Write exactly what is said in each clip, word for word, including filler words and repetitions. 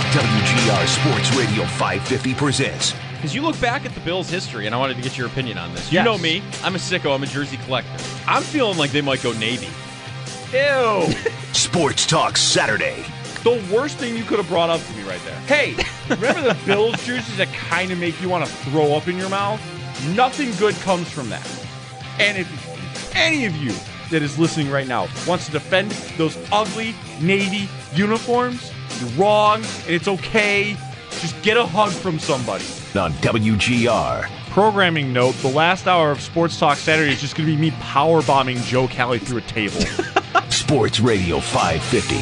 W G R Sports Radio five fifty presents. Because you look back at the Bills' history, and I wanted to get your opinion on this. You Yes. know me. I'm a sicko. I'm a jersey collector. I'm feeling like they might go Navy. Ew. Sports Talk Saturday. The worst thing you could have brought up to me right there. Hey, remember the Bills jerseys that kind of make you want to throw up in your mouth? Nothing good comes from that. And if any of you that is listening right now wants to defend those ugly Navy uniforms, you're wrong, and it's okay. Just get a hug from somebody. On W G R. Programming note, the last hour of Sports Talk Saturday is just going to be me powerbombing Joe Kelly through a table. Sports Radio five fifty.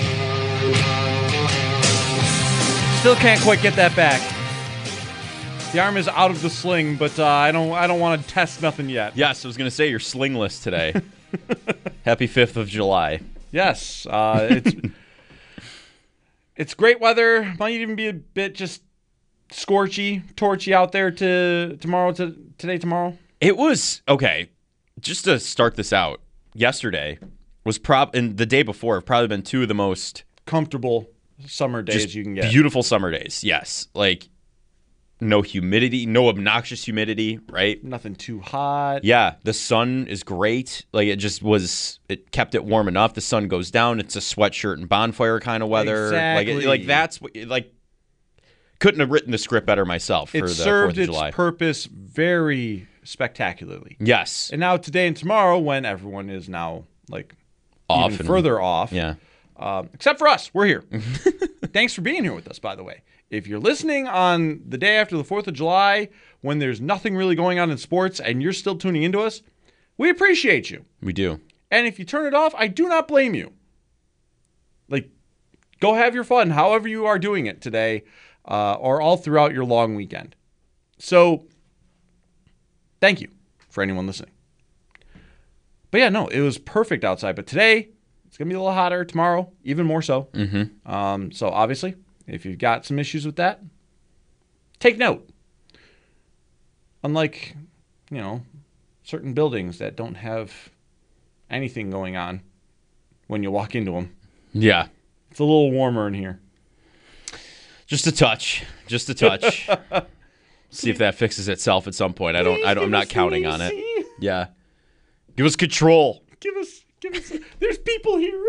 Still can't quite get that back. The arm is out of the sling, but uh, I don't I don't want to test nothing yet. Yes, I was going to say you're slingless today. Happy fifth of July. Yes, uh, it's it's great weather. Might even be a bit just scorchy, torchy out there to tomorrow to today tomorrow. It was, okay, just to start this out, yesterday was prob and the day before have probably been two of the most Comfortable summer days just you can get. beautiful summer days. Yes. Like no humidity, no obnoxious humidity, right? Nothing too hot. Yeah, the sun is great. Like it just was, it kept it warm enough. The sun goes down. It's a sweatshirt and bonfire kind of weather. Exactly. Like, it, like that's what, like, couldn't have written the script better myself for It the served fourth of its July. purpose very spectacularly. Yes, And now today and tomorrow, when everyone is now like Off even and- further off, yeah. um, except for us, we're here. Thanks for being here with us, by the way. If you're listening on the day after the fourth of July, when there's nothing really going on in sports and you're still tuning into us, we appreciate you. We do. And if you turn it off, I do not blame you. Like, go have your fun, however you are doing it today, uh, or all throughout your long weekend. So, thank you for anyone listening. But yeah, no, it was perfect outside. But today, it's going to be a little hotter. Tomorrow, even more so. Mm-hmm. Um, so obviously, if you've got some issues with that, take note. Unlike, you know, certain buildings that don't have anything going on when you walk into them. Yeah, It's a little warmer in here. just a touch, just a touch. See if that fixes itself at some point. I don't. I don't. I'm not counting on it. Yeah, give us control. Give us, give us. There's people here.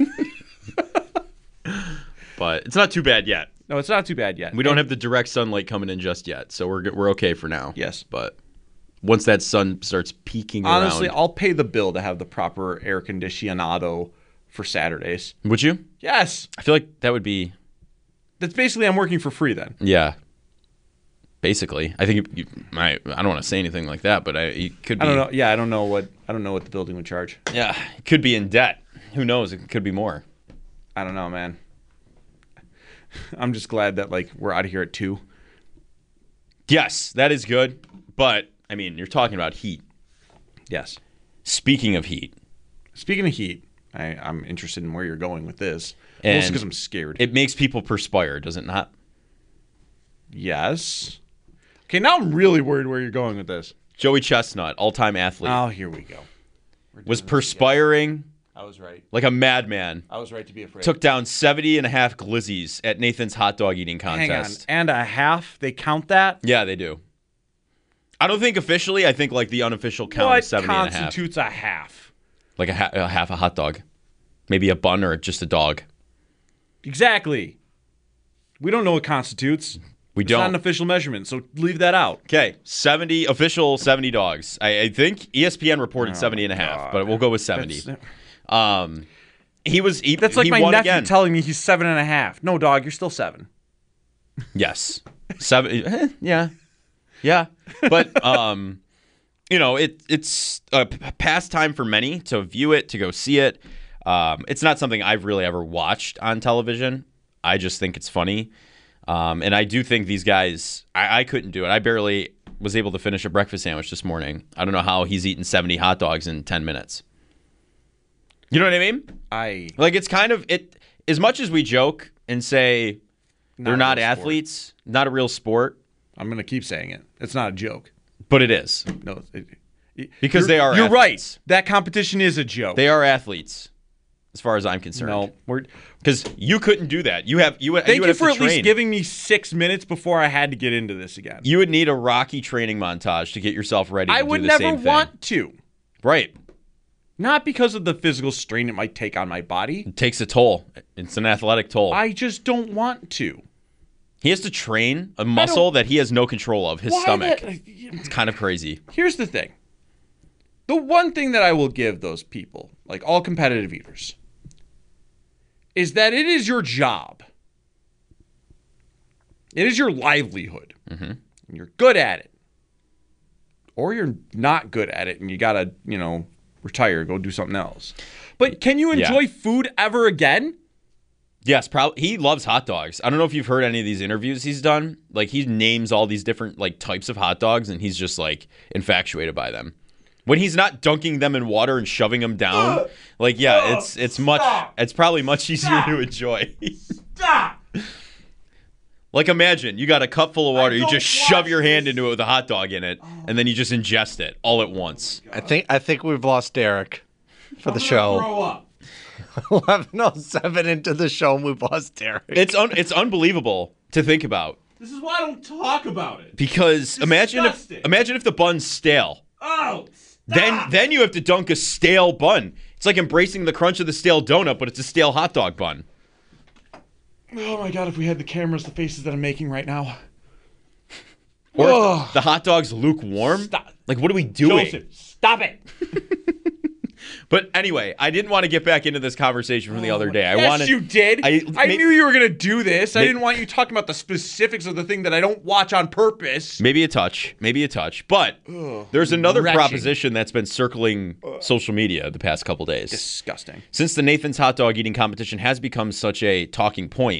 But it's not too bad yet. No, it's not too bad yet. We don't have the direct sunlight coming in just yet, so we're good- we're okay for now. Yes. But once that sun starts peeking Honestly, around, I'll pay the bill to have the proper air conditionado for Saturdays. would you? Yes. I feel like that would be, That's basically I'm working for free then. yeah. Basically, I think you, I I don't want to say anything like that, but I it could be. I don't know. Yeah, I don't know what I don't know what the building would charge. Yeah, it could be in debt. Who knows? It could be more. I don't know, man. I'm just glad that like we're out of here at two. Yes, that is good. But I mean, you're talking about heat. Yes. Speaking of heat, Speaking of heat, I, I'm interested in where you're going with this. And Mostly because I'm scared. it makes people perspire, does it not? Yes. Okay, now I'm really worried where you're going with this. Joey Chestnut, all-time athlete, Oh, here we go. We're was doing this again. perspiring I was right. like a madman. I was right to be afraid. Took down seventy and a half glizzies at Nathan's hot dog eating Hang on. contest. And a half? They count that? Yeah, they do. I don't think officially. I think like the unofficial count What is seventy and a half. constitutes a half? Like a, ha- a half a hot dog. Maybe a bun or just a dog. Exactly. We don't know what constitutes. We It's not don't. an official measurement, so leave that out. Okay, seventy official seventy dogs. I, I think E S P N reported seventy and a half, Oh God. but we'll go with seventy. That's, Um, he was. He, that's like he my won nephew again. telling me he's seven and a half. No, dog, you're still seven. Yes, seven. eh, yeah, yeah. But um, you know, it it's a p- pastime for many to view it, to go see it. Um, it's not something I've really ever watched on television. I just think it's funny, um, and I do think these guys. I, I couldn't do it. I barely was able to finish a breakfast sandwich this morning. I don't know how he's eating seventy hot dogs in ten minutes. You know what I mean? I Like it's kind of it. As much as we joke and say they're a not real sport. athletes, not a real sport, I'm gonna keep saying it. It's not a joke. but it is. No, it, it, Because you're- they are You're athletes. right. That competition is a joke. They are athletes. as far as I'm concerned. No, we're because you couldn't do that. You have you. would- thank you, would you have for to at train. least giving me six minutes before I had to get into this again. You would need a Rocky training montage to get yourself ready. To I do would the never same thing. want to. Right. Not because of the physical strain it might take on my body. It takes a toll. It's an athletic toll. I just don't want to. He has to train a muscle that he has no control of, his Why stomach. the- It's kind of crazy. Here's the thing. The one thing that I will give those people, like all competitive eaters, is that it is your job. It is your livelihood. Mm-hmm. And you're good at it. Or you're not good at it and you got to, you know, retire, go do something else. But can you enjoy Yeah. food ever again? Yes, probably. He loves hot dogs. I don't know if you've heard any of these interviews he's done. Like, he names all these different like types of hot dogs, and he's just like infatuated by them. When he's not dunking them in water and shoving them down, like yeah, it's it's much. It's probably much easier to enjoy. Stop! Like, imagine you got a cup full of water, you don't just shove watch your hand this. into it with a hot dog in it, and then you just ingest it all at once. I think I think we've lost Derek for the I'm gonna show. Throw up. eleven oh seven into the show, and we've lost Derek. It's un- it's unbelievable to think about. This is why I don't talk about it. Because imagine if Disgusting. imagine if the bun's stale. Oh, Then then you have to dunk a stale bun. It's like embracing the crunch of the stale donut, but it's a stale hot dog bun. oh my God! If we had the cameras, the faces that I'm making right now. Or Ugh. if the hot dog's lukewarm. Stop. Like, what are we doing? Joseph, stop it! But anyway, I didn't want to get back into this conversation from the other day. I yes, wanted you did. I- I, may- knew you were going to do this. I May- didn't want you talking about the specifics of the thing that I don't watch on purpose. Maybe a touch, maybe a touch. But there's another retching. proposition that's been circling social media the past couple days. Disgusting. Since the Nathan's hot dog eating competition has become such a talking point,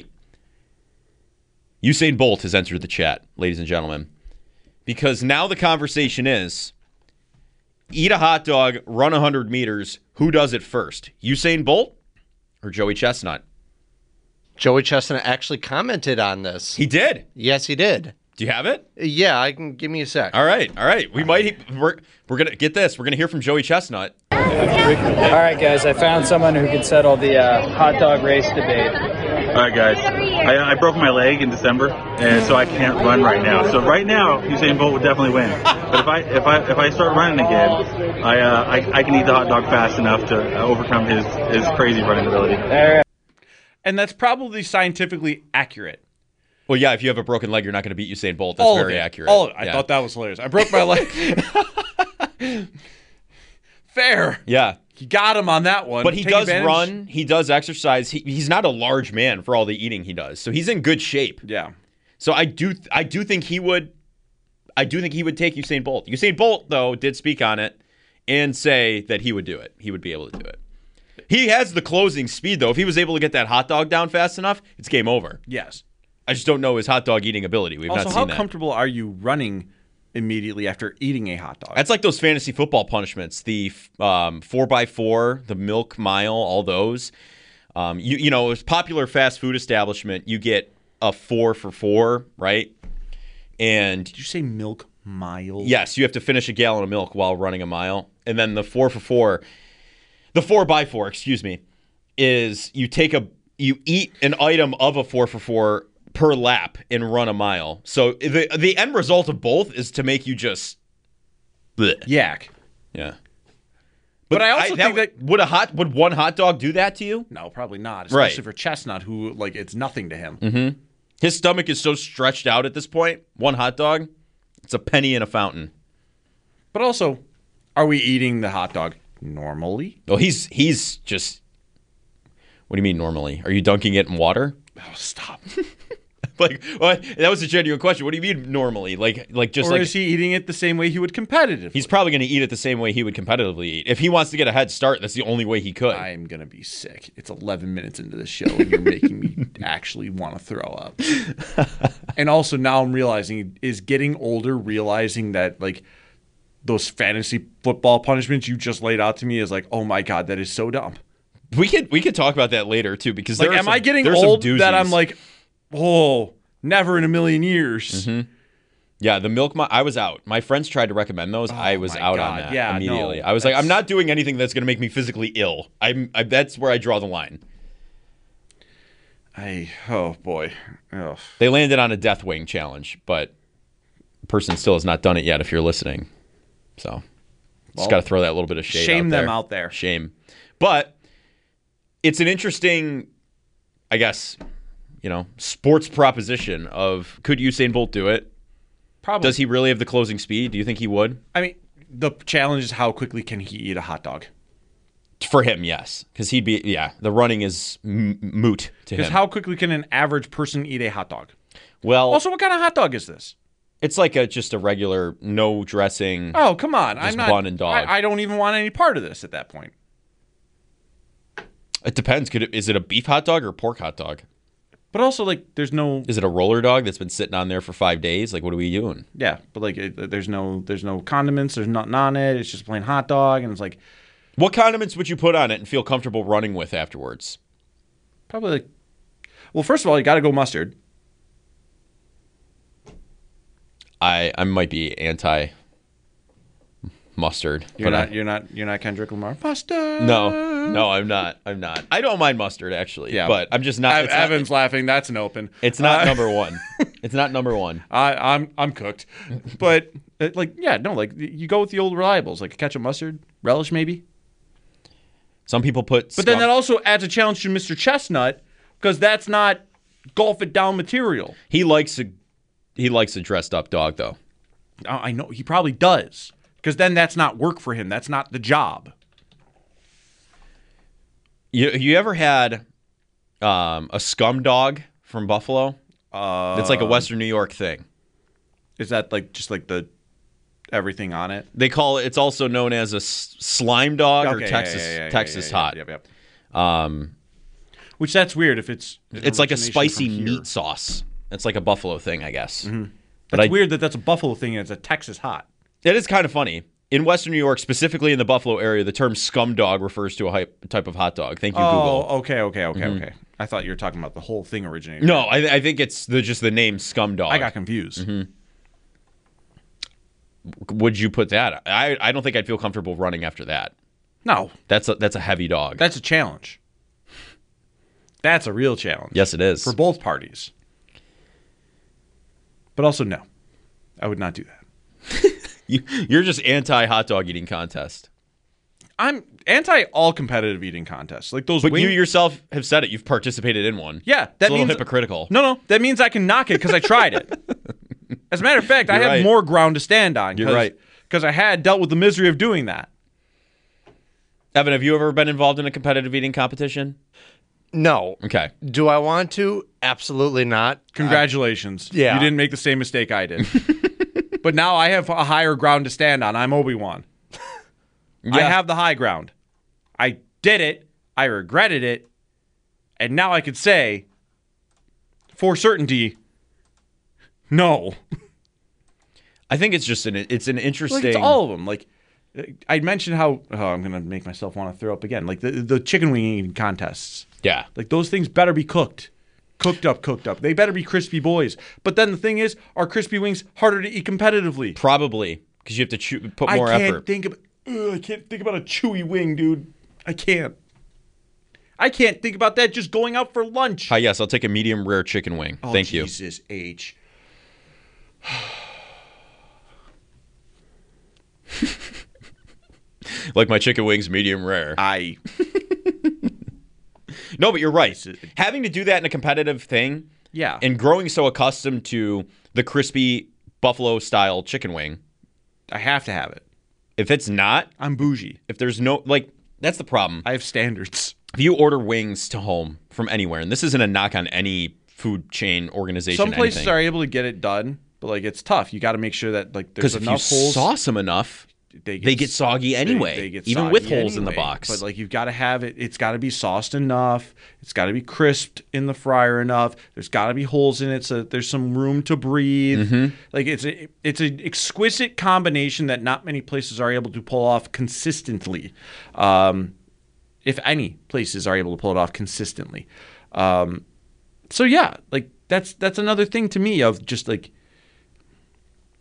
Usain Bolt has entered the chat, ladies and gentlemen. Because now the conversation is, eat a hot dog, run one hundred meters, who does it first? Usain Bolt or Joey Chestnut? Joey Chestnut actually commented on this. He did. Yes, he did. Do you have it? Yeah, I can give me a sec. All right, all right. We might, we're, we're going to get this. We're going to hear from Joey Chestnut. All right, guys, I found someone who can settle the uh, hot dog race debate. All right, guys. I, I broke my leg in December, and so I can't run right now. So right now, Usain Bolt would definitely win. But if I if I if I start running again, I uh, I, I can eat the hot dog fast enough to uh, overcome his his crazy running ability. All right. And that's probably scientifically accurate. Well, yeah, if you have a broken leg, you're not going to beat Usain Bolt. That's All very of it. accurate. All of it. I Yeah. thought that was hilarious. I broke my leg. Fair. Yeah. You got him on that one. But he Take does advantage. run. He does exercise. He, he's not a large man for all the eating he does. So he's in good shape. Yeah. So I do I do think he would I do think he would take Usain Bolt. Usain Bolt, though, did speak on it and say that he would do it. He would be able to do it. He has the closing speed, though. If he was able to get that hot dog down fast enough, it's game over. Yes. I just don't know his hot dog eating ability. We've Also, not how seen that. comfortable are you running immediately after eating a hot dog? That's like those fantasy football punishments, the um, four by four, the milk mile, all those. Um, you you know, it's popular fast food establishment. You get a four for four, right? And Did you say milk mile? yes, you have to finish a gallon of milk while running a mile. And then the four for four, the four by four, excuse me, is you take a you eat an item of a four for four per lap and run a mile. So the the end result of both is to make you just bleh. Yak. Yeah. But I also think would, would a hot would one hot dog do that to you? No, probably not. Right. Especially for Chestnut, who, like, it's nothing to him. His stomach is so stretched out at this point. One hot dog, it's a penny in a fountain. But also, are we eating the hot dog normally? Oh, he's he's just. What do you mean normally? Are you dunking it in water? Oh, stop. Like, what? That was a genuine question. What do you mean normally? Like, like just Or like is he eating it the same way he would competitively? he's probably going to eat it the same way he would competitively eat. If he wants to get a head start, that's the only way he could. I'm going to be sick. It's eleven minutes into the show, and you're making me actually want to throw up. And also, now I'm realizing, is getting older realizing that, like, those fantasy football punishments you just laid out to me is like, oh my God, that is so dumb. We could we could talk about that later too, because Like, there are am some, I getting there's some old that I'm doozies. like, oh, never in a million years? Mm-hmm. Yeah, the milk. Mo- I was out. My friends tried to recommend those. Oh, I was my out God. on that Yeah, immediately. no, I was like, that's- I'm not doing anything that's going to make me physically ill. I'm. I, that's where I draw the line. I oh boy. Ugh. They landed on a death wing challenge, but the person still has not done it yet. If you're listening, so Well, just got to throw that little bit of shade. shame out them there. out there. Shame, but it's an interesting, I guess, you know, sports proposition of could Usain Bolt do it? Probably. Does he really have the closing speed? Do you think he would? I mean, the challenge is how quickly can he eat a hot dog? For him, yes, because he'd be. Yeah, the running is m- moot to him. Because how quickly can an average person eat a hot dog? well, Also, what kind of hot dog is this? it's like a just a regular no dressing. Oh, come on. Just I'm not. bun and dog. I, I don't even want any part of this at that point. It depends. Could it, is it a beef hot dog or a pork hot dog? But also, like, there's no. Is it a roller dog that's been sitting on there for five days? Like, what are we doing? Yeah, but like, it, there's no, there's no condiments. There's nothing on it. It's just plain hot dog, and it's like What condiments would you put on it and feel comfortable running with afterwards? probably like. Well, first of all, you got to go mustard. I I might be anti mustard. You're but not. I, You're not. You're not Kendrick Lamar. Mustard. no, no, I'm not. I'm not. I don't mind mustard actually. Yeah. but I'm just not. Ev- It's not, Evan's laughing. That's an open. it's not Uh, number one. It's not number one. I, I'm I'm cooked, but uh, like yeah, no, like you go with the old reliables, like ketchup, mustard, relish, maybe. Some people put. But then scum- that also adds a challenge to Mister Chestnut because that's not golf it down material. he likes a he likes a dressed up dog though. I I know he probably does because then that's not work for him. That's not the job. You you ever had um, a scum dog from Buffalo? Uh, It's like a Western New York thing. Is that like just like the everything on it? They call it. It's also known as a s- slime dog or Okay, yeah, Texas yeah, yeah, yeah, Texas yeah, yeah, hot. Yep, yep. Um, Which that's weird if it's an it's like a origination spicy from here. meat sauce. It's like a Buffalo thing, I guess. But That's I, weird that that's a Buffalo thing and it's a Texas hot. it is kind of funny. In Western New York, specifically in the Buffalo area, the term scum dog refers to a hype, type of hot dog. Thank you, Oh, Google. okay, okay, okay, okay. I thought you were talking about the whole thing originating. No, I, I think it's the, just the name scum dog. I got confused. Mm-hmm. Would you put that? I, I don't think I'd feel comfortable running after that. No, That's a, that's a heavy dog. that's a challenge. That's a real challenge. yes, it is. For both parties. But also, no. I would not do that. You, you're just anti hot dog eating contest. I'm anti all competitive eating contests. Like those But wing- you yourself have said it. You've participated in one. Yeah, It's that a little means hypocritical. No, no. That means I can knock it because I tried it. As a matter of fact, I You're have right. more ground to stand on. You're right. Because I had dealt with the misery of doing that. Evan, have you ever been involved in a competitive eating competition? No. Okay. Do I want to? Absolutely not. Congratulations. yeah. You didn't make the same mistake I did. But now I have a higher ground to stand on. I'm Obi-Wan. I Yeah. have the high ground. I did it. I regretted it. And now I could say, for certainty, no. I think it's just an it's an interesting. Like it's all of them. Like I mentioned how oh, I'm gonna make myself want to throw up again. Like the the chicken wing eating contests. Yeah. Like those things better be cooked. Cooked up, cooked up. They better be crispy boys. But then the thing is, are crispy wings harder to eat competitively? Probably because you have to chew, put more I can't effort. think of ugh, I can't think about a chewy wing, dude. I can't. I can't think about that just going out for lunch. Hi, yes, I'll take a medium rare chicken wing. Oh, Thank you. Jesus H. Like my chicken wings, medium rare. I No, but you're right. Having to do that in a competitive thing, yeah. and growing so accustomed to the crispy buffalo style chicken wing, I have to have it. if it's not, I'm bougie. if there's no like, that's the problem. I have standards. If you order wings to home from anywhere, and this isn't a knock on any food chain organization, Some places anything, are able to get it done, but like it's tough. You got to make sure that like there's because if you enough holes. sauce them enough, they they get soggy they- anyway, they get even with soggy holes in the anyway. box. But like you've got to have it. It's got to be sauced enough. It's got to be crisped in the fryer enough. There's got to be holes in it so that there's some room to breathe. Mm-hmm. Like it's a, it's an exquisite combination that not many places are able to pull off consistently. Um, if any places are able to pull it off consistently. Um, so yeah, like that's that's another thing to me of just like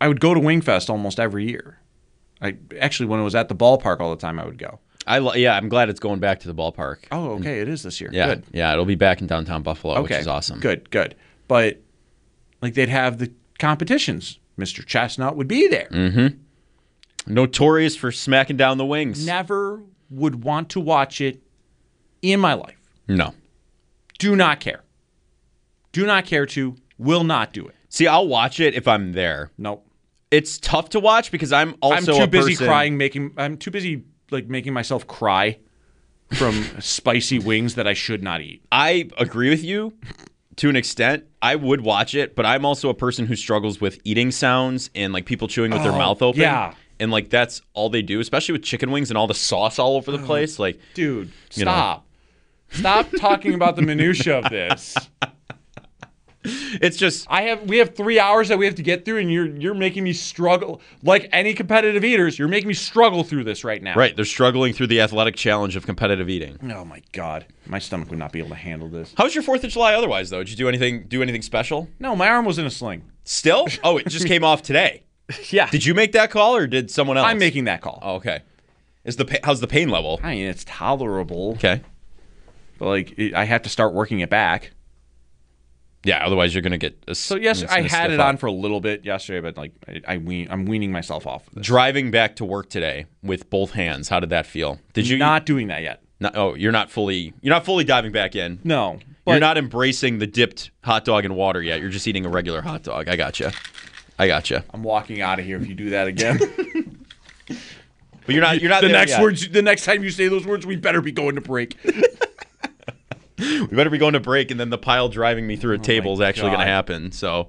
I would go to Wingfest almost every year. I actually, when it was at the ballpark all the time, I would go. I lo- yeah, I'm glad it's going back to the ballpark. Oh, okay, it is this year. Yeah, Good. yeah, it'll be back in downtown Buffalo, Okay. which is awesome. Good, good. But like they'd have the competitions. Mister Chestnut would be there. Mm-hmm. Notorious for smacking down the wings. Never would want to watch it in my life. No. Do not care. Do not care to. Will not do it. See, I'll watch it if I'm there. Nope. It's tough to watch because I'm also I'm too a busy person- crying, making. I'm too busy like making myself cry from spicy wings that I should not eat. I agree with you to an extent. I would watch it, but I'm also a person who struggles with eating sounds and like people chewing with their Oh, mouth open. yeah. And like that's all they do, especially with chicken wings and all the sauce all over the place. Like, Dude, You know. stop. Stop talking about the minutia of this. it's just I have we have three hours that we have to get through, and you're you're making me struggle. Like any competitive eaters, you're making me struggle through this right now. right. They're struggling through the athletic challenge of competitive eating. Oh my god, my stomach would not be able to handle this. How was your Fourth of July? Otherwise, though, did you do anything? Do anything special? No, my arm was in a sling. Still? Oh, it just came off today. Yeah, Did you make that call or did someone else? I'm making that call. Oh, okay. Is the pa- how's the pain level? I mean, it's tolerable, Okay. but like it, I have to start working it back. Yeah. Otherwise, you're gonna get. A, So yes, it's I gonna had stiff it up. on for a little bit yesterday, but like I, I wean, I'm weaning myself off of this. Driving back to work today with both hands. How did that feel? Did you Not doing that yet. Not, oh, you're not fully. You're not fully diving back in. No, but You're not embracing the dipped hot dog in water yet. You're just eating a regular hot dog. I gotcha. I gotcha. I'm walking out of here if you do that again. But you're not. You're not the there next yet. words, the next time you say those words, we better be going to break. We better be going to break, and then the pile driving me through a table is my actually going to God. happen. So.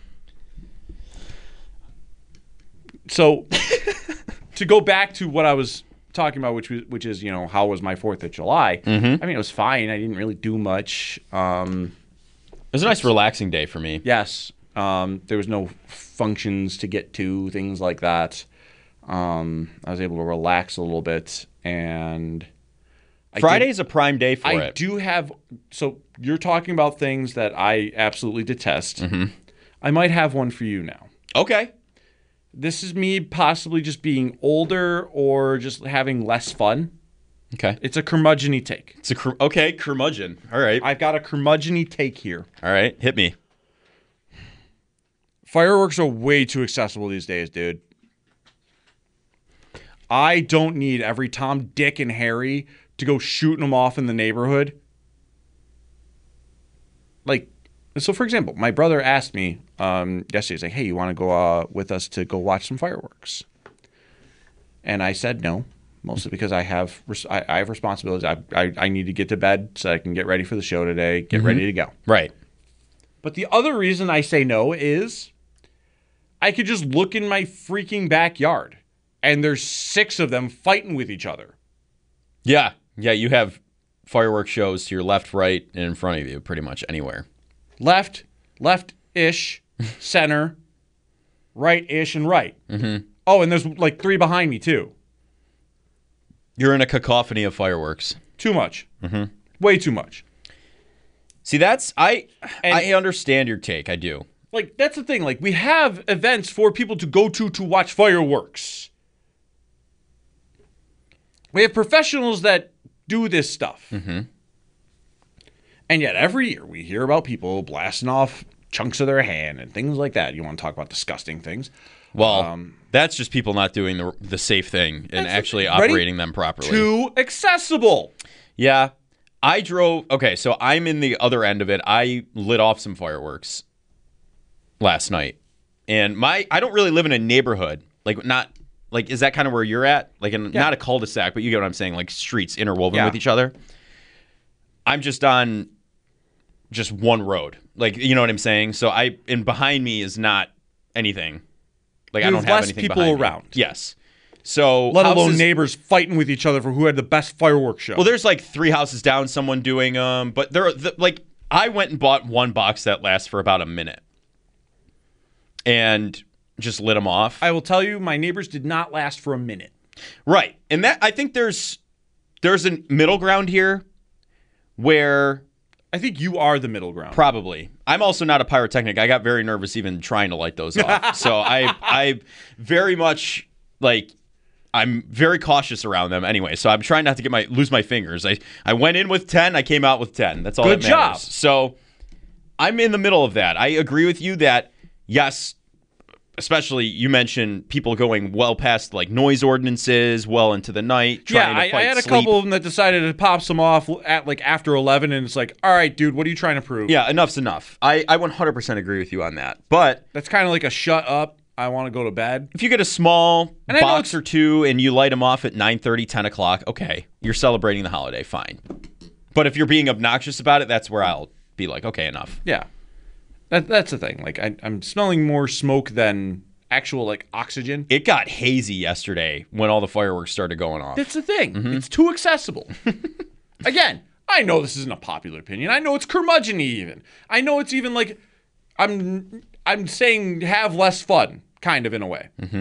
So, to go back to what I was talking about, which was, which is, you know, how was my Fourth of July? Mm-hmm. I mean, it was fine. I didn't really do much. Um, It was a nice, relaxing day for me. yes, um, there was no functions to get to, things like that. Um, I was able to relax a little bit, and I Friday's a prime day for I it. do have. So you're talking about things that I absolutely detest. Mm-hmm. I might have one for you now. Okay. This is me possibly just being older or just having less fun. Okay. It's a curmudgeon-y take. It's a cur- okay curmudgeon. All right. I've got a curmudgeon-y take here. All right. Hit me. Fireworks are way too accessible these days, dude. I don't need every Tom, Dick, and Harry to go shooting them off in the neighborhood. Like, so for example, my brother asked me um, yesterday, he's like, hey, you want to go uh, with us to go watch some fireworks? And I said no, mostly because I have res- I, I have responsibilities. I, I I need to get to bed so I can get ready for the show today, get ready to go. Right. But the other reason I say no is I could just look in my freaking backyard and there's six of them fighting with each other. Yeah. Yeah. You have fireworks shows to your left, right, and in front of you, pretty much anywhere. Left, left-ish, center, right-ish, and right. Mm-hmm. Oh, and there's like three behind me too. You're in a cacophony of fireworks. Too much. Mm-hmm. Way too much. See, that's I. And- I understand your take. I do. Like, that's the thing. Like, we have events for people to go to to watch fireworks. We have professionals that do this stuff. Mm-hmm. And yet every year we hear about people blasting off chunks of their hand and things like that. You want to talk about disgusting things. Well, Um, that's just people not doing the the safe thing and That's- actually ready? operating them properly. Too accessible. Yeah. I drove. Okay, so I'm in the other end of it. I lit off some fireworks last night. And my I don't really live in a neighborhood. Like not like is that kind of where you're at? Like in Yeah. not a cul-de-sac, but you get what I'm saying, like streets interwoven Yeah. with each other. I'm just on just one road. Like you know what I'm saying? So I and behind me is not anything. Like I There's don't have less anything people behind me. around. Yes. So Let alone houses- neighbors fighting with each other for who had the best fireworks show. Well, there's like three houses down, someone doing um, but there, the, like I went and bought one box that lasts for about a minute, and just lit them off. I will tell you, my neighbors did not last for a minute. Right, and that I think there's there's a middle ground here, where I think you are the middle ground. Probably. I'm also not a pyrotechnic. I got very nervous even trying to light those off. So I I very much like I'm very cautious around them anyway. So I'm trying not to get my lose my fingers. I, I went in with ten, I came out with ten. That's all Good that matters. job. So I'm in the middle of that. I agree with you that yes, especially you mentioned people going well past like noise ordinances, well into the night, Yeah, trying to I, fight I had a sleep. couple of them that decided to pop some off at like after eleven, and it's like, all right, dude, what are you trying to prove? Yeah, enough's enough. I, I one hundred percent agree with you on that. But That's kind of like a shut up, I want to go to bed. if you get a small And I know box it's- or two and you light them off at nine thirty, ten o'clock, okay, you're celebrating the holiday, fine. But if you're being obnoxious about it, that's where I'll be like, okay, enough. Yeah. That, that's the thing. Like, I, I'm smelling more smoke than actual, like, oxygen. It got hazy yesterday when all the fireworks started going off. That's the thing. Mm-hmm. It's too accessible. Again, I know this isn't a popular opinion. I know it's curmudgeon-y even. I know it's even like I'm I'm saying have less fun, kind of in a way. Mm-hmm.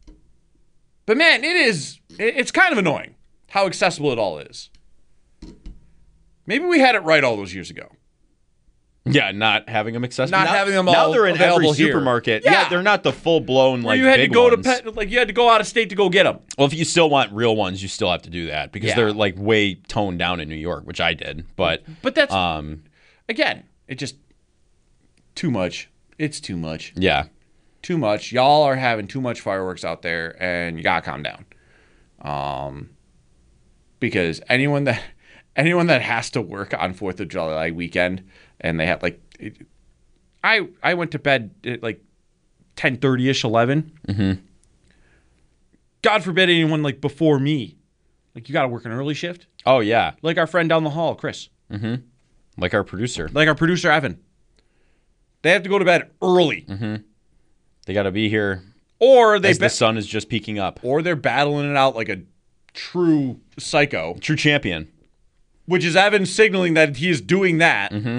But man, it is it- it's kind of annoying how accessible it all is. Maybe we had it right all those years ago. Yeah, not having them accessible. Not now, having them now all they're in every available here. supermarket. Yeah. Yeah. they're not the full blown Where like you had big to go ones. to pet, like you had to go out of state to go get them. Well, if you still want real ones, you still have to do that because Yeah. they're like way toned down in New York, which I did. But But that's um, again, it just too much. It's too much. yeah, Too much. Y'all are having too much fireworks out there, and you gotta calm down. Um, because anyone that anyone that has to work on Fourth of July weekend, and they have like, it, I I went to bed at like ten thirty ish, eleven. Mm-hmm. God forbid anyone like before me, like you gotta work an early shift. oh yeah, Like our friend down the hall, Chris. like our producer. Like our producer Evan. They have to go to bed early, They got to be here or they as ba- the sun is just peeking up. or they're battling it out like a true psycho, True champion. which is Evan signaling that he is doing that. Mm-hmm.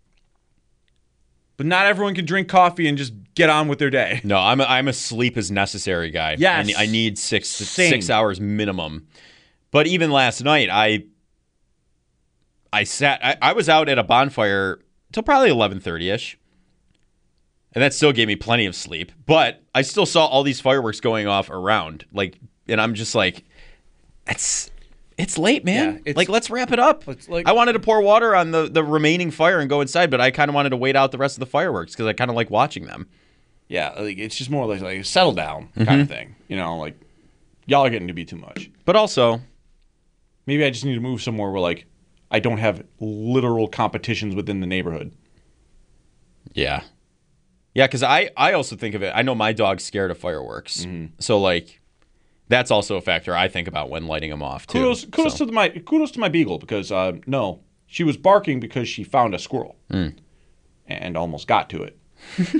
But not everyone can drink coffee and just get on with their day. No, I'm a, I'm a sleep is necessary guy. Yes. I need, I need six Same. six hours minimum. But even last night, I I sat. I, I was out at a bonfire till probably eleven thirty ish, and that still gave me plenty of sleep. But I still saw all these fireworks going off around, like, and I'm just like, it's it's late, man. Yeah, it's- like, let's wrap it up. It's like- I wanted to pour water on the the remaining fire and go inside, but I kind of wanted to wait out the rest of the fireworks because I kind of like watching them. Yeah, like it's just more like, like a settle down kind Mm-hmm. of thing. You know, like y'all are getting to be too much. But also, Maybe I just need to move somewhere where like I don't have literal competitions within the neighborhood. yeah. Yeah, because I, I also think of it. I know my dog's scared of fireworks. So, like, that's also a factor I think about when lighting them off, too. Kudos, kudos So- to the, my kudos to my beagle because uh, no, she was barking because she found a squirrel and almost got to it.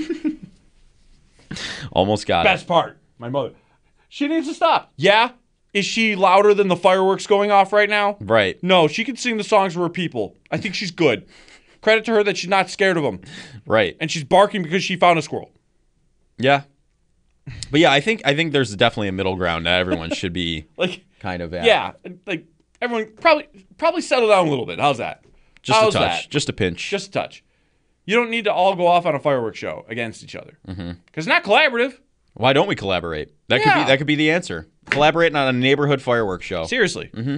Almost got Best it. part, my mother, she needs to stop. Yeah, is she louder than the fireworks going off right now? Right. No, she can sing the songs for her people. I think she's good. Credit to her that she's not scared of them, Right. and she's barking because she found a squirrel. Yeah. But, yeah, I think I think there's definitely a middle ground that everyone should be Like, kind of at. yeah, like everyone probably probably settle down a little bit. How's that? Just How's a touch. that? Just a pinch. Just a touch. You don't need to all go off on a fireworks show against each other because mm-hmm. it's not collaborative. Why don't we collaborate? That Yeah. could be that could be the answer. Collaborating on a neighborhood fireworks show. Seriously. Mm-hmm.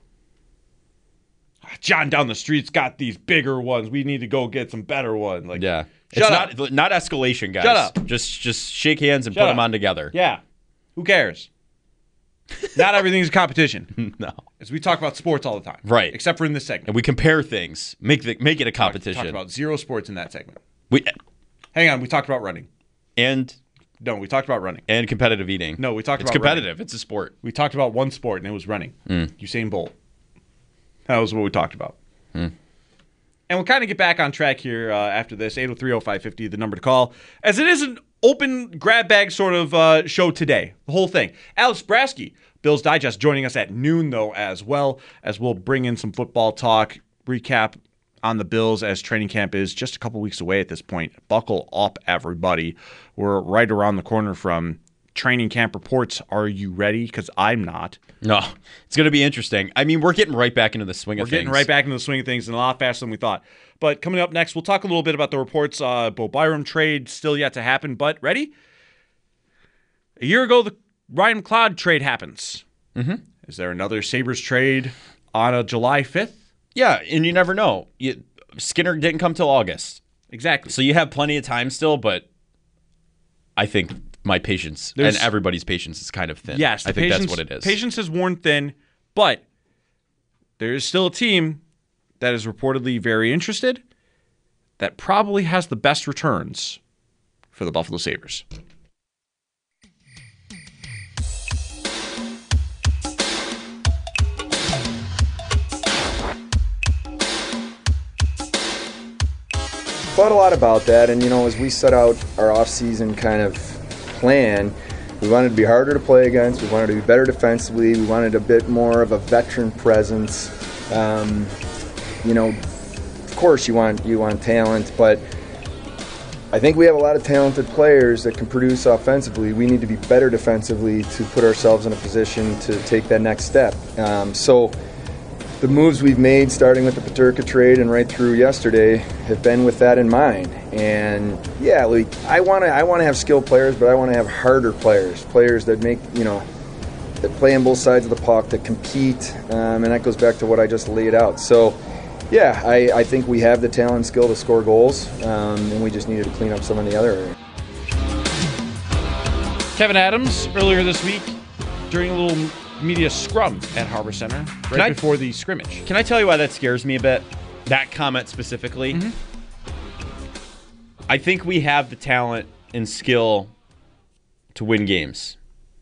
John down the street's got these bigger ones. We need to go get some better ones. Like, Yeah. Shut it's up. not not escalation, guys. Shut up. Just just shake hands and Shut put up. them on together. Yeah. Who cares? Not everything's a competition. No. As we talk about sports all the time. Right. Except for in this segment. And we compare things. Make the make it a We talked competition. about zero sports in that segment. we Hang on. We talked about running. and No, we talked about running. and competitive eating. No, we talked it's about competitive. It's a sport. We talked about one sport, and it was running. Mm. Usain Bolt. That was what we talked about. Mm. And we'll kind of get back on track here uh, after this. eight oh three oh five fifty, the number to call. As it is an open grab bag sort of uh, show today. The whole thing. Alex Brasky, Bills Digest, joining us at noon, though, as well, as we'll bring in some football talk, recap on the Bills as training camp is just a couple weeks away at this point. Buckle up, everybody. We're right around the corner from training camp reports. Are you ready? Because I'm not. No, it's going to be interesting. I mean, we're getting right back into the swing We're of things. getting right back into the swing of things and a lot faster than we thought. But coming up next, we'll talk a little bit about the reports. Uh, Bo Byram trade still yet to happen, but ready? A year ago, the Ryan McLeod trade happens. Mm-hmm. Is there another Sabres trade on a July fifth? Yeah, and you never know. You, Skinner didn't come till August. Exactly. So you have plenty of time still, but I think my patience There's, and everybody's patience is kind of thin. Yes, I think patience, that's what it is. Patience has worn thin, but there is still a team that is reportedly very interested that probably has the best returns for the Buffalo Sabres. Thought a lot about that, and you know, as we set out our off-season kind of plan, we wanted to be harder to play against. We wanted to be better defensively. We wanted a bit more of a veteran presence. Um, you know, of course, you want you want talent, but I think we have a lot of talented players that can produce offensively. We need to be better defensively to put ourselves in a position to take that next step. Um, so. The moves we've made, starting with the Peterka trade and right through yesterday, have been with that in mind. And yeah, like I want to, I want to have skilled players, but I want to have harder players, players that make, you know, that play on both sides of the puck, that compete, um, and that goes back to what I just laid out. So, yeah, I, I think we have the talent and skill to score goals, um, and we just needed to clean up some of the other areas. Kevyn Adams earlier this week during a little media scrum at Harbor Center right I, before the scrimmage. Can I tell you why that scares me a bit? That comment specifically. Mm-hmm. I think we have the talent and skill to win games.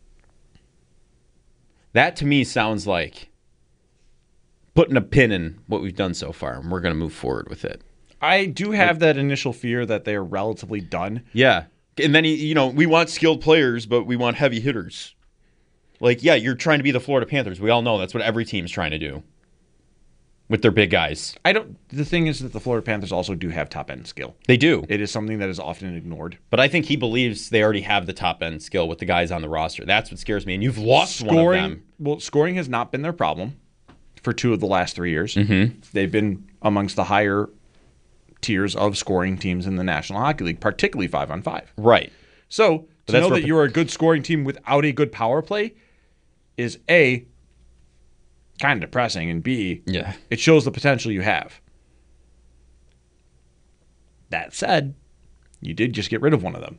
That to me sounds like putting a pin in what we've done so far, and we're going to move forward with it. I do have that initial fear that they're relatively done. Yeah. And then, you know, we want skilled players, but we want heavy hitters. Like, yeah, you're trying to be the Florida Panthers. We all know that's what every team's trying to do with their big guys. I don't. The thing is that the Florida Panthers also do have top-end skill. They do. It is something that is often ignored. But I think he believes they already have the top-end skill with the guys on the roster. That's what scares me. And you've lost scoring, one of them. Well, scoring has not been their problem for two of the last three years. Mm-hmm. They've been amongst the higher tiers of scoring teams in the National Hockey League, particularly five on five. Right. So to that's know where- that you're a good scoring team without a good power play is A, kind of depressing, and B, yeah. it shows the potential you have. That said, you did just get rid of one of them.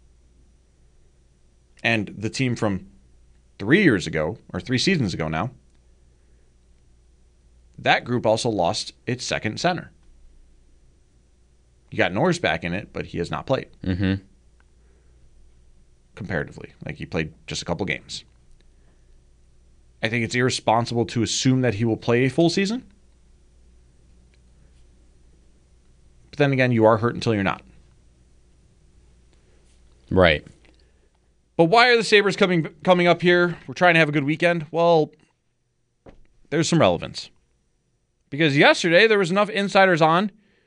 And the team from three years ago, or three seasons ago now, that group also lost its second center. You got Norris back in it, but he has not played. Mm-hmm. Comparatively. Like, he played just a couple games. I think it's irresponsible to assume that he will play a full season. But then again, you are hurt until you're not. Right. But why are the Sabres coming coming up here? We're trying to have a good weekend. Well, there's some relevance. Because yesterday there was enough insiders on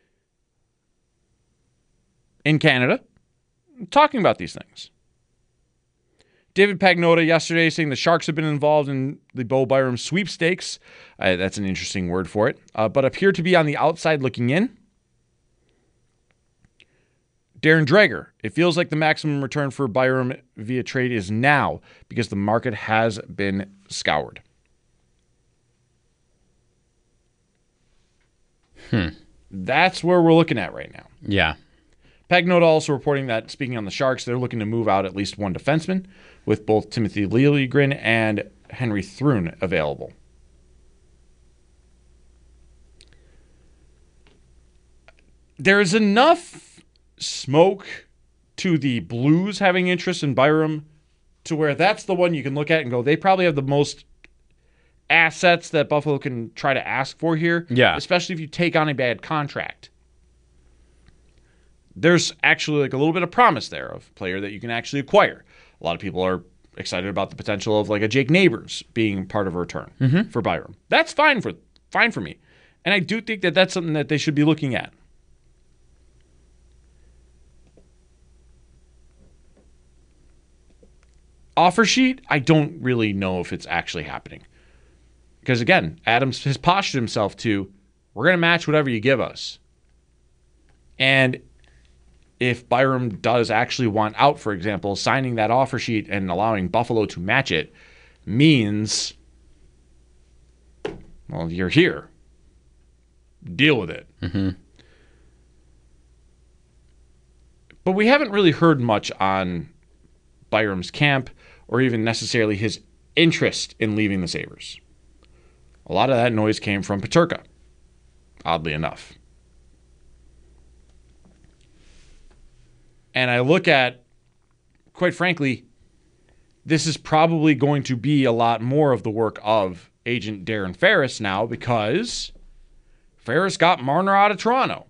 in Canada talking about these things. David Pagnotta yesterday saying the Sharks have been involved in the Bo Byram sweepstakes. Uh, that's an interesting word for it. Uh, but appear to be on the outside looking in. Darren Dreger, it feels like the maximum return for Byram via trade is now because the market has been scoured. Hmm. That's where we're looking at right now. Yeah. Pagnotta also reporting that, speaking on the Sharks, they're looking to move out at least one defenseman, with both Timothy Liljegren and Henry Thrun available. There is enough smoke to the Blues having interest in Byram to where that's the one you can look at and go, they probably have the most assets that Buffalo can try to ask for here. Yeah. Especially if you take on a bad contract. There's actually like a little bit of promise there of a player that you can actually acquire. A lot of people are excited about the potential of like a Jake Neighbors being part of a return mm-hmm. for Byram. That's fine for fine for me. And I do think that that's something that they should be looking at. offer sheet, I don't really know if it's actually happening. Because again, Adams has postured himself to, we're going to match whatever you give us. And if Byram does actually want out, for example, signing that offer sheet and allowing Buffalo to match it means, well, you're here. Deal with it. Mm-hmm. But we haven't really heard much on Byram's camp or even necessarily his interest in leaving the Sabres. A lot of that noise came from Peterka, oddly enough. And I look at, quite frankly, this is probably going to be a lot more of the work of agent Darren Ferris now because Ferris got Marner out of Toronto.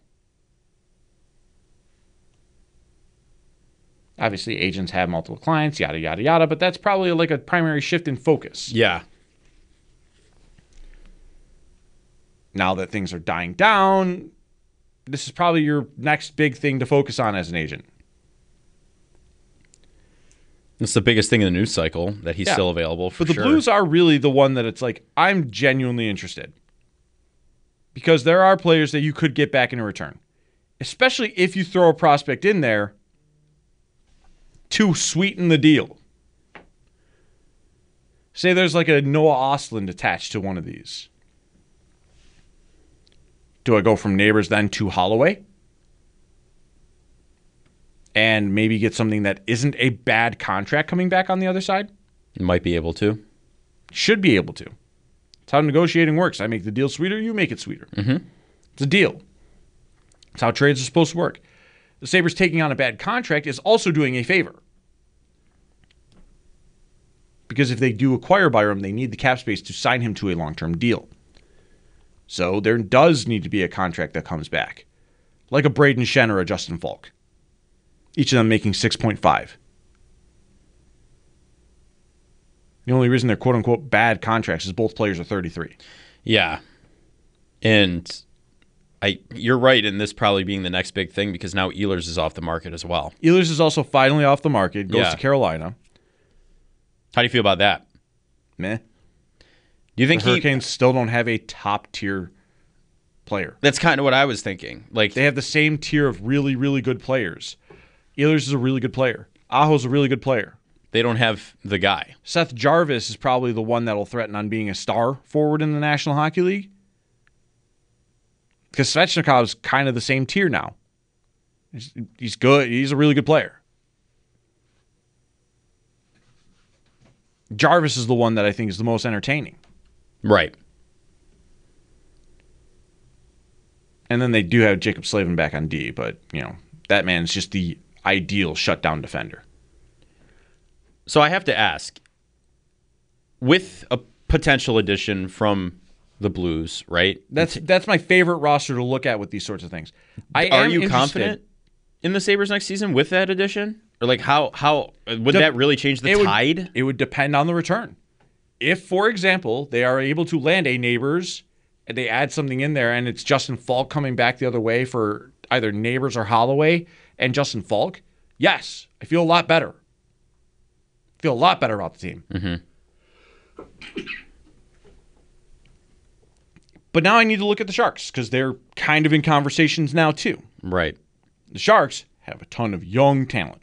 Obviously, agents have multiple clients, yada, yada, yada, but that's probably like a primary shift in focus. Yeah. Now that things are dying down, this is probably your next big thing to focus on as an agent. It's the biggest thing in the news cycle that he's Yeah. still available for But the sure. Blues are really the one that it's like, I'm genuinely interested. Because there are players that you could get back in return. Especially if you throw a prospect in there to sweeten the deal. Say there's like a Noah Ostlund attached to one of these. Do I go from Neighbors then to Holloway? And maybe get something that isn't a bad contract coming back on the other side? Might be able to. Should be able to. It's how negotiating works. I make the deal sweeter, you make it sweeter. Mm-hmm. It's a deal. It's how trades are supposed to work. The Sabres taking on a bad contract is also doing a favor. Because if they do acquire Byram, they need the cap space to sign him to a long-term deal. So there does need to be a contract that comes back. Like a Braden Shen or a Justin Falk. Each of them making six point five. The only reason they're quote-unquote bad contracts is both players are thirty-three. Yeah. And I, you're right in this probably being the next big thing because now Ehlers is off the market as well. Ehlers is also finally off the market, goes Yeah. to Carolina. How do you feel about that? Meh. Do you think The he, Hurricanes still don't have a top-tier player. that's kind of what I was thinking. Like They have the same tier of really, really good players. Ehlers is a really good player. Aho's a really good player. they don't have the guy. Seth Jarvis is probably the one that'll threaten on being a star forward in the National Hockey League. Because Svechnikov's kind of the same tier now. He's, he's good. He's a really good player. Jarvis is the one that I think is the most entertaining. Right. And then they do have Jacob Slavin back on D, but, you know, that man's just the ideal shutdown defender. So I have to ask, with a potential addition from the Blues, right? That's that's my favorite roster to look at with these sorts of things. I Are am you interested- confident in the Sabres next season with that addition? Or like how how would De- that really change the it would- tide? It would depend on the return. If, for example, they are able to land a Neighbors and they add something in there and it's Justin Falk coming back the other way for either Neighbors or Holloway and Justin Falk, yes, I feel a lot better. I feel a lot better about the team. Mm-hmm. But now I need to look at the Sharks because they're kind of in conversations now too. Right. The Sharks have a ton of young talent.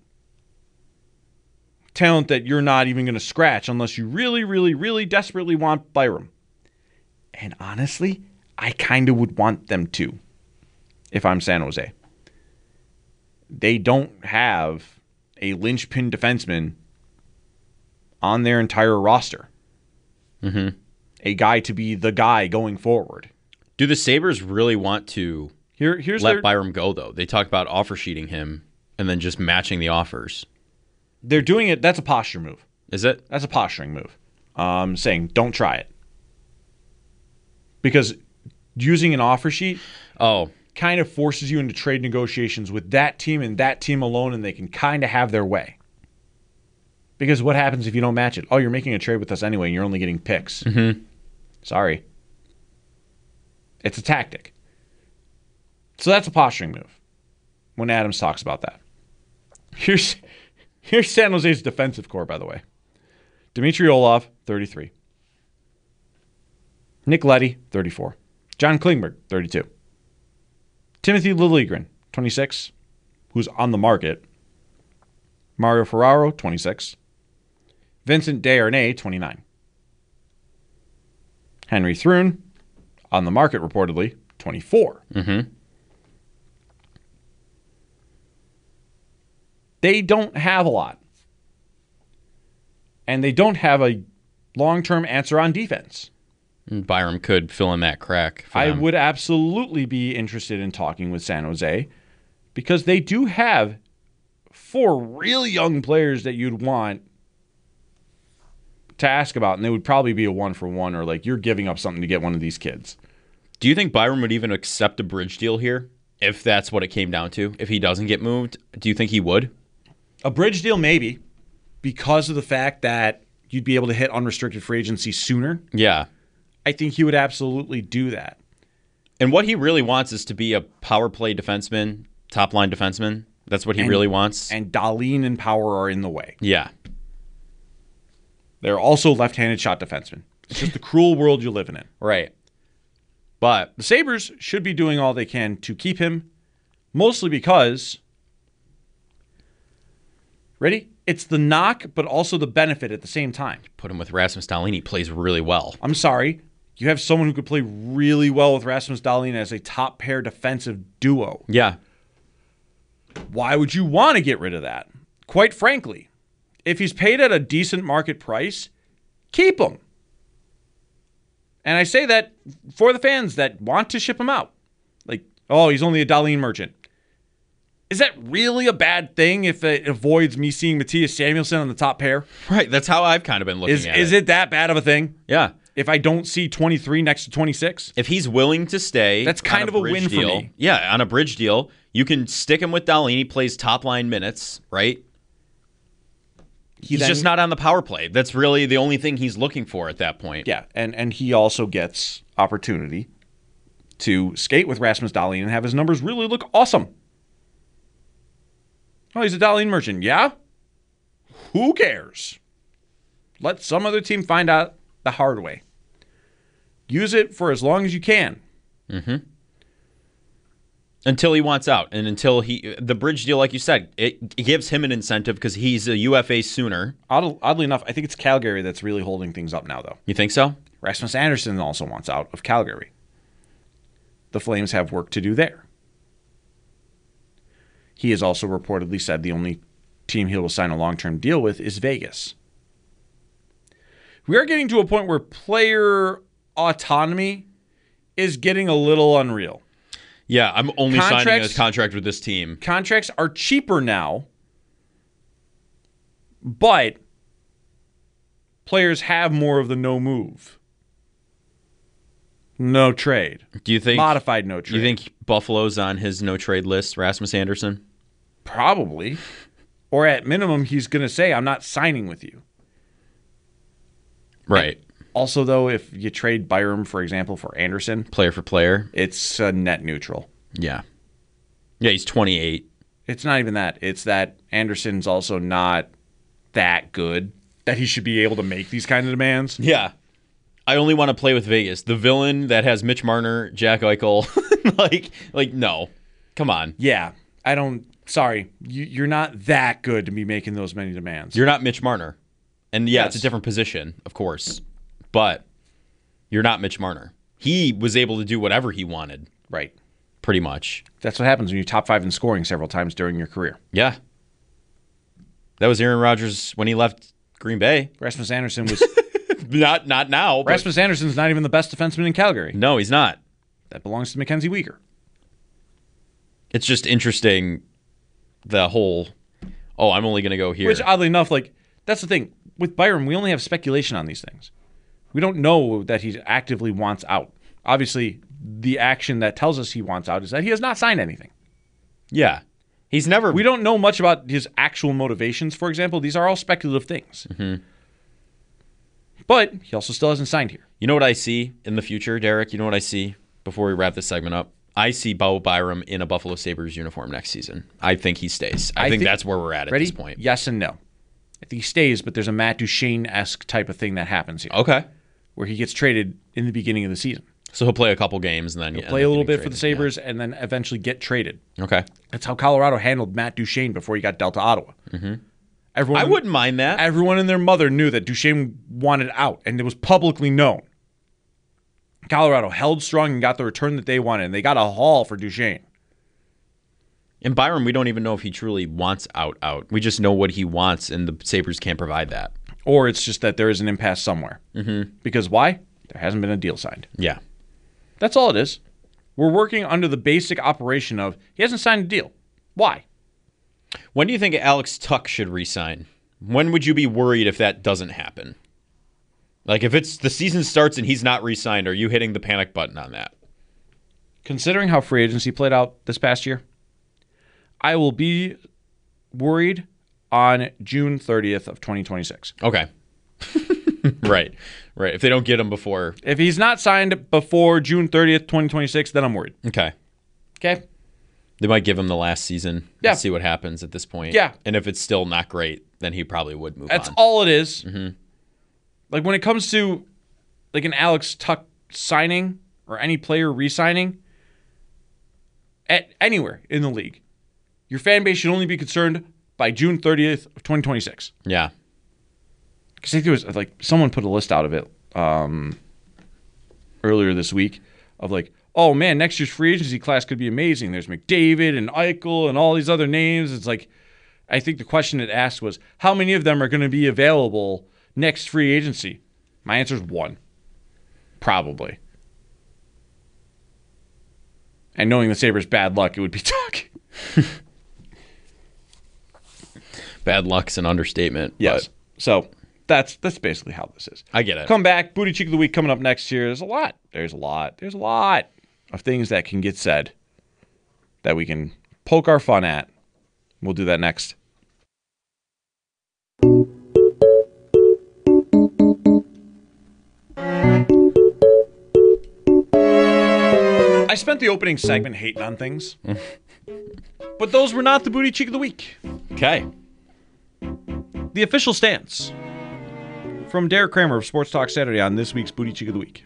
Talent that you're not even going to scratch unless you really, really, really desperately want Byram. And honestly, I kind of would want them to if I'm San Jose. They don't have a linchpin defenseman on their entire roster. Mm-hmm. A guy to be the guy going forward. Do the Sabres really want to Here, here's let their, Byram go, though? They talk about offer sheeting him and then just matching the offers. They're doing it. That's a posture move. Is it? That's a posturing move. Um, saying, don't try it. Because using an offer sheet Oh, kind of forces you into trade negotiations with that team and that team alone, and they can kind of have their way. Because what happens if you don't match it? Oh, you're making a trade with us anyway, and you're only getting picks. Mm-hmm. Sorry. It's a tactic. So that's a posturing move when Adams talks about that. Here's, here's San Jose's defensive core, by the way. Dmitry Orlov, thirty-three. Nick Leddy, thirty-four. John Klingberg, thirty-two. Timothy Liljegren, twenty-six, who's on the market. Mario Ferraro, twenty-six. Vincent Desharnais, twenty-nine. Henry Thrun, on the market reportedly, twenty-four. Mm-hmm. They don't have a lot. And they don't have a long-term answer on defense. Byram could fill in that crack. I them. would absolutely be interested in talking with San Jose because they do have four really young players that you'd want to ask about, and they would probably be a one-for-one or like you're giving up something to get one of these kids. Do you think Byram would even accept a bridge deal here if that's what it came down to? If he doesn't get moved, do you think he would? A bridge deal, maybe, because of the fact that you'd be able to hit unrestricted free agency sooner. Yeah. I think he would absolutely do that. And what he really wants is to be a power play defenseman, top line defenseman. That's what he and, really wants. And Dahlin and Power are in the way. Yeah. They're also left-handed shot defensemen. It's just the cruel world you're living in. Right. But the Sabres should be doing all they can to keep him, mostly because, ready? It's the knock, but also the benefit at the same time. Put him with Rasmus Dahlin. He plays really well. I'm sorry. You have someone who could play really well with Rasmus Dahlin as a top pair defensive duo. Yeah. Why would you want to get rid of that? Quite frankly, if he's paid at a decent market price, keep him. And I say that for the fans that want to ship him out. Like, oh, he's only a Dahlin merchant. Is that really a bad thing if it avoids me seeing Matthias Samuelsson on the top pair? Right. That's how I've kind of been looking is, at is it. Is it that bad of a thing? Yeah. If I don't see twenty-three next to twenty-six? If he's willing to stay, that's kind of a win deal, for me. Yeah, on a bridge deal, you can stick him with Dahlin. He plays top line minutes, right? He he's then, just not on the power play. That's really the only thing he's looking for at that point. Yeah, and, and he also gets opportunity to skate with Rasmus Dahlin and have his numbers really look awesome. Oh, he's a Dahlin merchant. Yeah? Who cares? Let some other team find out the hard way. Use it for as long as you can. Mm-hmm. Until he wants out. And until he... The bridge deal, like you said, it, it gives him an incentive because he's a U F A sooner. Odd, oddly enough, I think it's Calgary that's really holding things up now, though. You think so? Rasmus Andersson also wants out of Calgary. The Flames have work to do there. He has also reportedly said the only team he will sign a long-term deal with is Vegas. We are getting to a point where player autonomy is getting a little unreal. Yeah, I'm only Contracts, signing a contract with this team. Contracts are cheaper now, but players have more of the no move. No trade. Do you think modified no trade? Do you think Buffalo's on his no trade list, Rasmus Andersson? Probably. Or at minimum, he's going to say, I'm not signing with you. Right. And also, though, if you trade Byram, for example, for Anderson, player for player, it's uh, net neutral. Yeah. Yeah, he's twenty-eight. It's not even that. It's that Anderson's also not that good that he should be able to make these kind of demands. Yeah. I only want to play with Vegas. The villain that has Mitch Marner, Jack Eichel. like, like, no. Come on. Yeah. I don't... Sorry. You, you're not that good to be making those many demands. You're not Mitch Marner. And, yeah, Yes. it's a different position, of course. But you're not Mitch Marner. He was able to do whatever he wanted. Right. Pretty much. That's what happens when you're top five in scoring several times during your career. Yeah. That was Aaron Rodgers when he left Green Bay. Rasmus Andersson was... not not now. But Rasmus Anderson's not even the best defenseman in Calgary. No, he's not. That belongs to Mackenzie Weegar. It's just interesting, the whole, oh, I'm only going to go here. Which, oddly enough, like, that's the thing. With Byram, we only have speculation on these things. We don't know that he actively wants out. Obviously, the action that tells us he wants out is that he has not signed anything. Yeah. He's never... We don't know much about his actual motivations, for example. These are all speculative things. Mm-hmm. But he also still hasn't signed here. You know what I see in the future, Derek? You know what I see before we wrap this segment up? I see Bo Byram in a Buffalo Sabres uniform next season. I think he stays. I, I think, think that's where we're at at ready? this point. Yes and no. I think he stays, but there's a Matt Duchene-esque type of thing that happens here. Okay. Where he gets traded in the beginning of the season. So he'll play a couple games and then he'll play a little bit traded, for the Sabres yeah. and then eventually get traded. Okay. That's how Colorado handled Matt Duchene before he got dealt to Ottawa. Mm-hmm. Everyone, I wouldn't mind that. Everyone and their mother knew that Duchene wanted out, and it was publicly known. Colorado held strong and got the return that they wanted, and they got a haul for Duchene. In Byram, we don't even know if he truly wants out out. We just know what he wants, and the Sabres can't provide that. Or it's just that there is an impasse somewhere. Mm-hmm. Because why? There hasn't been a deal signed. Yeah. That's all it is. We're working under the basic operation of he hasn't signed a deal. Why? When do you think Alex Tuch should re-sign? When would you be worried if that doesn't happen? Like if it's the season starts and he's not re-signed, are you hitting the panic button on that? Considering how free agency played out this past year, I will be worried on June thirtieth of twenty twenty-six. Okay. Right. Right. If they don't get him before. If he's not signed before June thirtieth, twenty twenty-six, then I'm worried. Okay. Okay. They might give him the last season. Yeah. And see what happens at this point. Yeah. And if it's still not great, then he probably would move That's on. That's all it is. Mm-hmm. Like when it comes to like an Alex Tuch signing or any player re-signing at anywhere in the league, your fan base should only be concerned by June thirtieth of twenty twenty-six. Yeah. Because I think there was like someone put a list out of it um, earlier this week of like, oh man, next year's free agency class could be amazing. There's McDavid and Eichel and all these other names. It's like, I think the question it asked was, how many of them are going to be available next free agency? My answer is one. Probably. And knowing the Sabres' bad luck, it would be Tuch. Bad luck's an understatement. Yes. So that's that's basically how this is. I get it. Come back. Booty Cheek of the Week coming up next year. There's a lot. There's a lot. There's a lot of things that can get said that we can poke our fun at. We'll do that next. I spent the opening segment hating on things. But those were not the Booty Cheek of the Week. Okay. The official stance from Derek Kramer of Sports Talk Saturday on this week's Booty Cheek of the Week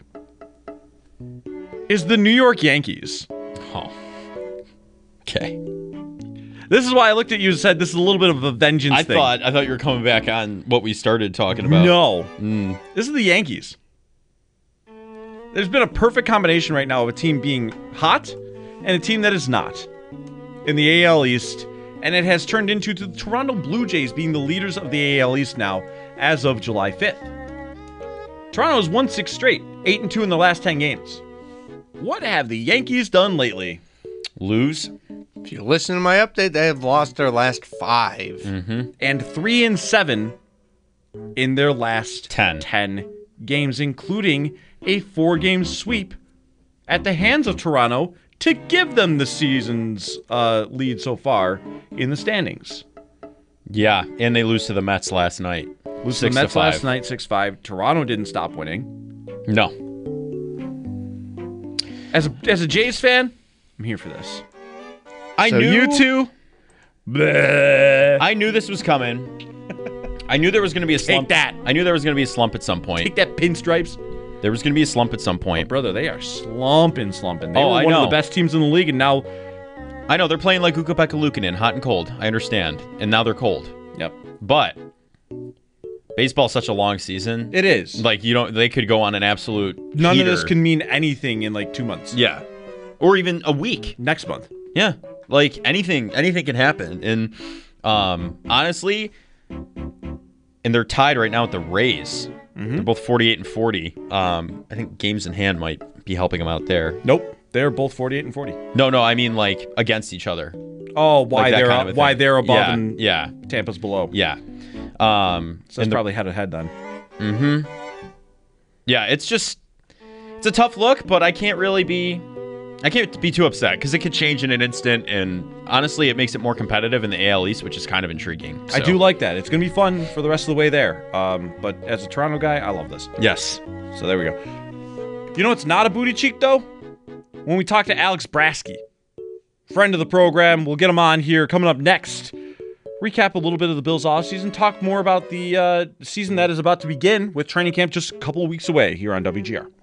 is the New York Yankees. Oh. Okay. This is why I looked at you and said this is a little bit of a vengeance I thing. thought I thought you were coming back on what we started talking about. No. Mm. This is the Yankees. There's been a perfect combination right now of a team being hot and a team that is not in the A L East, and it has turned into the Toronto Blue Jays being the leaders of the A L East now as of July fifth. Toronto has won six straight, eight and two in the last ten games. What have the Yankees done lately? Lose. If you listen to my update, they have lost their last five. Mm-hmm. And three and seven in their last ten. ten games, including a four-game sweep at the hands of Toronto to give them the season's uh, lead so far in the standings. Yeah, and they lose to the Mets last night. Lose to the Mets last night, six five. Toronto didn't stop winning. No. As a, as a Jays fan, I'm here for this. I so knew you two. Bleh. I knew this was coming. I knew there was going to be a slump. Take that. I knew there was going to be a slump at some point. Take that, pinstripes. There was going to be a slump at some point. Oh, brother, they are slumping, slumping. They oh, were I one know. of the best teams in the league, and now... I know, they're playing like Ukko-Pekka Luukkonen, hot and cold. I understand. And now they're cold. Yep. But baseball's such a long season. It is. Like, you don't. They could go on an absolute None heater. of this can mean anything in, like, two months. Yeah. Or even a week. Next month. Yeah. Like, anything anything can happen. And um, honestly, and they're tied right now with the Rays. Mm-hmm. They're both forty-eight and forty. Um, I think games in hand might be helping them out there. Nope. They're both forty-eight and forty. No, no, I mean, like, against each other. Oh, why like they're kind of why thing. they're above yeah, and yeah. Tampa's below. Yeah. Um, so that's the, probably head to head then. Mm-hmm. Yeah, it's just, it's a tough look, but I can't really be, I can't be too upset because it could change in an instant, and honestly, it makes it more competitive in the A L East, which is kind of intriguing. So. I do like that. It's going to be fun for the rest of the way there. Um, but as a Toronto guy, I love this. Yes. So there we go. You know what's not a booty cheek, though? When we talk to Alex Brasky, friend of the program, we'll get him on here coming up next recap a little bit of the Bills' offseason, talk more about the uh, season that is about to begin with training camp just a couple of weeks away here on W G R.